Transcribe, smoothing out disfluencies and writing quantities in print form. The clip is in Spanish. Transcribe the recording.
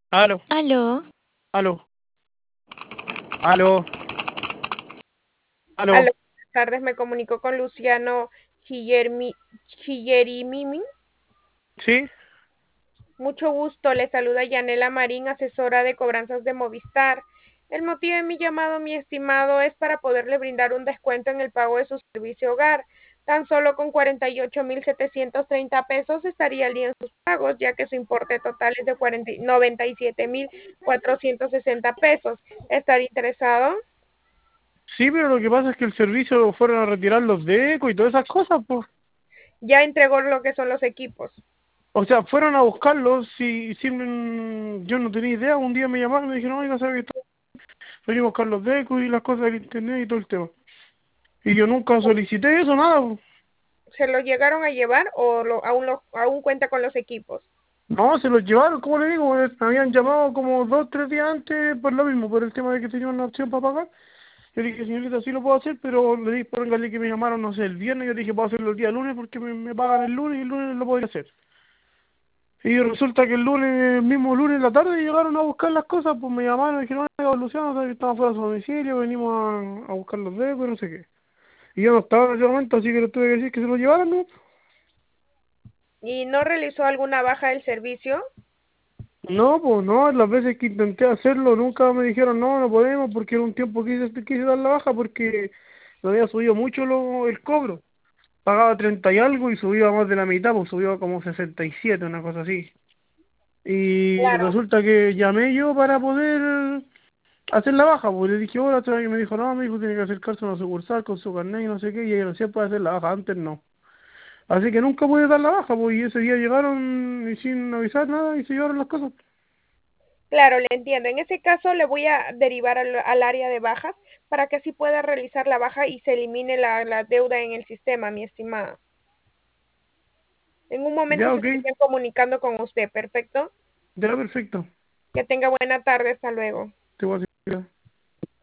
Aló, Aló, aló, aló, A las aló. tardes me comunicó con Luciano Chillerimimi. ¿Sí? Mucho gusto, le saluda Yanela Marín, asesora de cobranzas de Movistar. El motivo de mi llamado, mi estimado, es para poderle brindar un descuento en el pago de su servicio hogar. Tan solo con 48,730 pesos estaría al día en sus pagos, ya que su importe total es de 97,460 pesos. ¿Estaría interesado? Sí, pero lo que pasa es que el servicio fueron a retirar los decos y todas esas cosas, pues. Ya entregó lo que son los equipos. O sea, fueron a buscarlos y sin, yo no tenía idea. Un día me llamaron y me dijeron, oiga, ¿sabe que está? Venía a buscar los decos y las cosas del internet y todo el tema. Y yo nunca solicité eso, nada, po. ¿Se lo llegaron a llevar o aún cuenta con los equipos? No, se los llevaron, como le digo, me habían llamado como 2, 3 días antes por lo mismo, por el tema de que tenía una opción para pagar. Yo le dije, señorita, sí lo puedo hacer, pero le dije, póngale que me llamaron, no sé, el viernes. Yo dije, puedo hacerlo el día lunes porque me pagan el lunes y el lunes lo podía hacer. Y resulta que el lunes, el mismo lunes en la tarde, llegaron a buscar las cosas, pues me llamaron y dijeron, oiga, Luciano, sabe que estaba fuera de su domicilio, venimos a buscar los dedos y no sé qué. Y yo no estaba en ese momento, así que les tuve que decir que se los llevaran, ¿no? ¿Y no realizó alguna baja del servicio? No, pues no, las veces que intenté hacerlo nunca me dijeron no, no podemos porque en un tiempo quise dar la baja porque me había subido mucho el cobro. Pagaba 30 y algo y subía más de la mitad, pues subió como 67, una cosa así. Y Claro. resulta que llamé yo para poder hacer la baja, pues le dije hola, y me dijo no, mi hijo tiene que acercarse a una sucursal con su carnet y no sé qué, y ahí recién puede hacer la baja, antes no. Así que nunca pude dar la baja, pues y ese día llegaron y sin avisar nada y se llevaron las cosas. Claro, le entiendo. En ese caso le voy a derivar al área de bajas para que así pueda realizar la baja y se elimine la deuda en el sistema, mi estimada. En un momento Ya, se ok, estarían comunicando con usted, perfecto. ya, perfecto. Que tenga buena tarde, hasta luego. Te voy a decir.